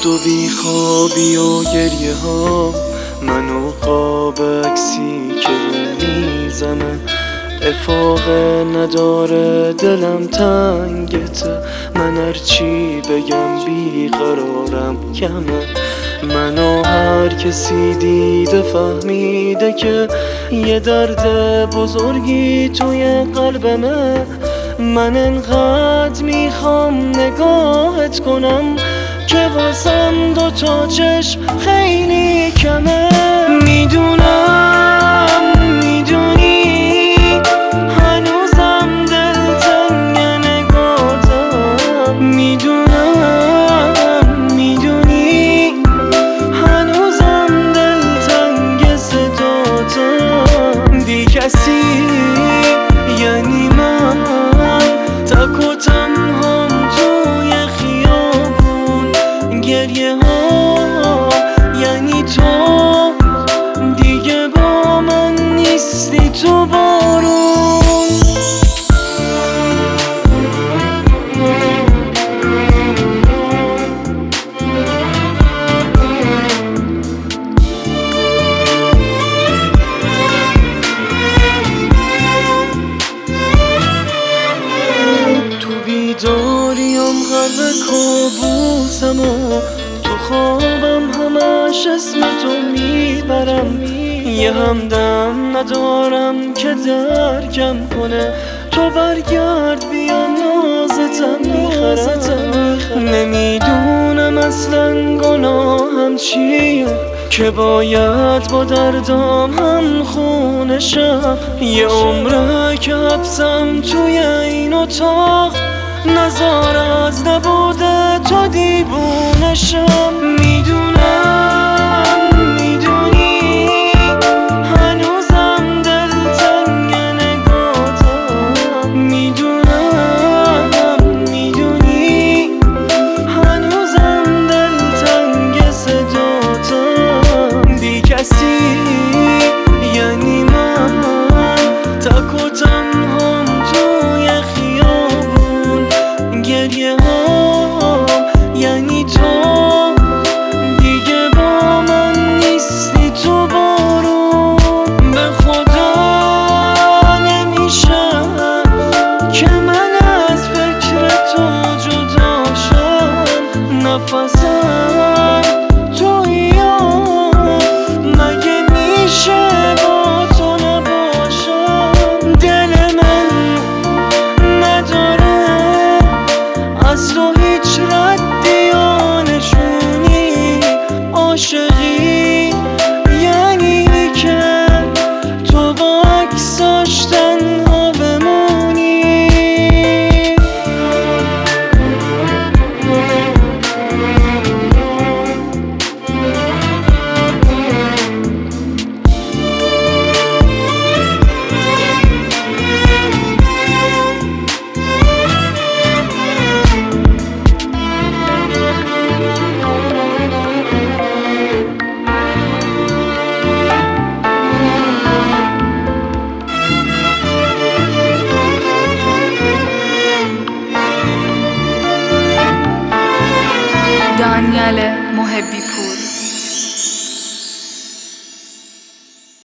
درد و بیخوابی و گریه ها، منو قاب عکسی که رو میزنه، افاق نداره دلم تنگته، من هرچی بگم بیقرارم کمه، منو هر کسی دیده فهمیده که یه درد بزرگی توی قلبمه، من انقدر میخوام نگاهت کنم که واسم دوتا چشم خیلی کمه. میدونی هنوزم دلتنگ نگاتم، میدونی هنوزم دلتنگ صداتم، دی کسی یعنی من تک و تنهام توی خیابون، گریه ها یعنی تو دیگه با من نیستی تو بارون. داریم غرب کابوسم و تو خوابم همش اسم تو میبرم، یه همدم ندارم که درکم کنه، تو برگرد بیا نازتم میخرم، نمیدونم اصلا گناهم چیه که باید با دردام هم خونه شم، یه عمره که حبسم توی این اتاق، نزار از نبوده تو دیوونه شم. میدونی هنوزم دلتنگ نگاتم، میدونی هنوزم دلتنگ صداتم، دی کسی یعنی من تک و تنهام توی خیابون، گریه ها یعنی تو دیگه با من نیستی تو بارون. به خدا نمیشه که من از فکر تو جدا شم، نفسم تویی مگه میشه با تو نباشم، دل من نداره از تو هیچ ردی یا نشونی، عاشقی یعنی که تو با عکساش تنها بمونی. دانیال محبی پور.